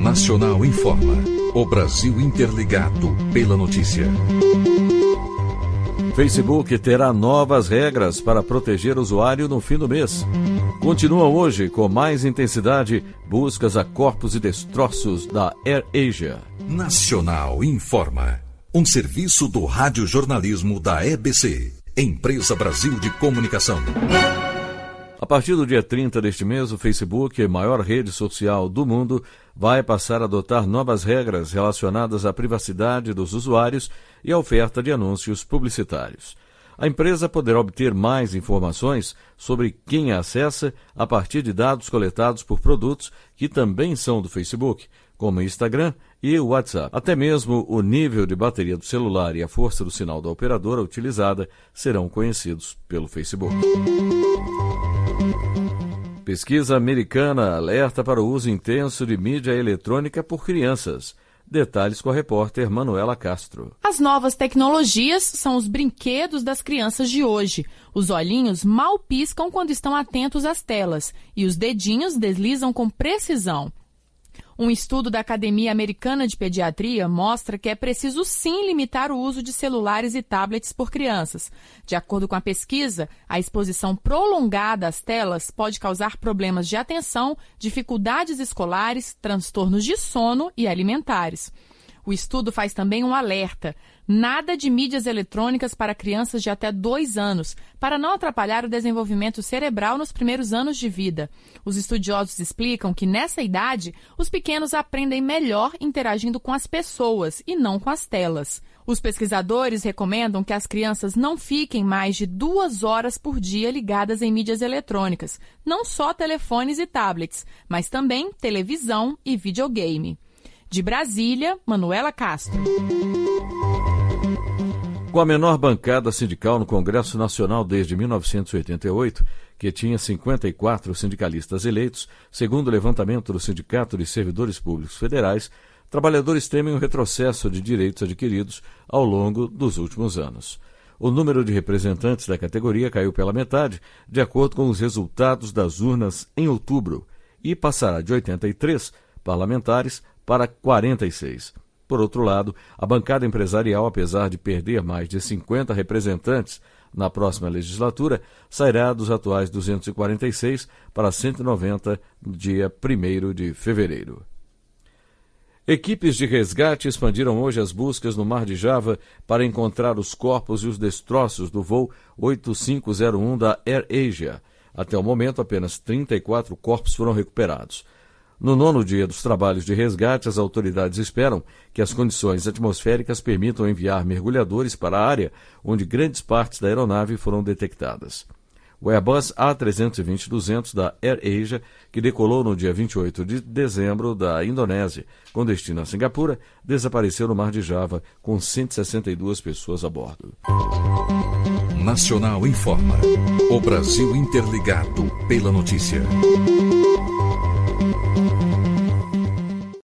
Nacional informa. O Brasil interligado pela notícia. Facebook terá novas regras para proteger o usuário no fim do mês. Continuam hoje, com mais intensidade, buscas a corpos e destroços da AirAsia. Nacional informa. Um serviço do radiojornalismo da EBC, Empresa Brasil de Comunicação. A partir do dia 30 deste mês, o Facebook, a maior rede social do mundo, vai passar a adotar novas regras relacionadas à privacidade dos usuários e à oferta de anúncios publicitários. A empresa poderá obter mais informações sobre quem a acessa a partir de dados coletados por produtos que também são do Facebook, como o Instagram e o WhatsApp. Até mesmo o nível de bateria do celular e a força do sinal da operadora utilizada serão conhecidos pelo Facebook. Pesquisa americana alerta para o uso intenso de mídia eletrônica por crianças. Detalhes com a repórter Manuela Castro. As novas tecnologias são os brinquedos das crianças de hoje. Os olhinhos mal piscam quando estão atentos às telas e os dedinhos deslizam com precisão. Um estudo da Academia Americana de Pediatria mostra que é preciso sim limitar o uso de celulares e tablets por crianças. De acordo com a pesquisa, a exposição prolongada às telas pode causar problemas de atenção, dificuldades escolares, transtornos de sono e alimentares. O estudo faz também um alerta: nada de mídias eletrônicas para crianças de até 2 anos, para não atrapalhar o desenvolvimento cerebral nos primeiros anos de vida. Os estudiosos explicam que nessa idade, os pequenos aprendem melhor interagindo com as pessoas e não com as telas. Os pesquisadores recomendam que as crianças não fiquem mais de 2 horas por dia ligadas em mídias eletrônicas, não só telefones e tablets, mas também televisão e videogame. De Brasília, Manuela Castro. Com a menor bancada sindical no Congresso Nacional desde 1988, que tinha 54 sindicalistas eleitos, segundo o levantamento do Sindicato de Servidores Públicos Federais, trabalhadores temem um retrocesso de direitos adquiridos ao longo dos últimos anos. O número de representantes da categoria caiu pela metade, de acordo com os resultados das urnas em outubro, e passará de 83 parlamentares para 46. Por outro lado, a bancada empresarial, apesar de perder mais de 50 representantes na próxima legislatura, sairá dos atuais 246 para 190 no dia 1º de fevereiro. Equipes de resgate expandiram hoje as buscas no Mar de Java para encontrar os corpos e os destroços do voo 8501 da AirAsia. Até o momento, apenas 34 corpos foram recuperados. No 9º dia dos trabalhos de resgate, as autoridades esperam que as condições atmosféricas permitam enviar mergulhadores para a área onde grandes partes da aeronave foram detectadas. O Airbus A320-200 da AirAsia, que decolou no dia 28 de dezembro da Indonésia, com destino a Singapura, desapareceu no Mar de Java com 162 pessoas a bordo. Nacional informa. O Brasil interligado pela notícia.